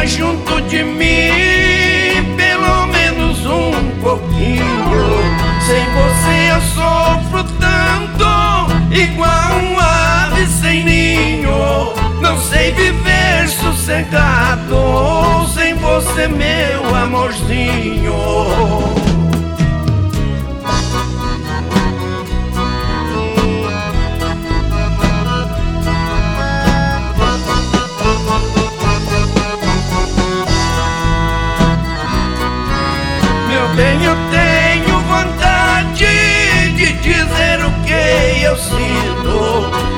fica junto de mim pelo menos um pouquinho. Sem você eu sofro tanto, igual um ave sem ninho. Não sei viver sossegado sem você, meu amorzinho. Meu bem, eu tenho vontade de dizer o que eu sinto.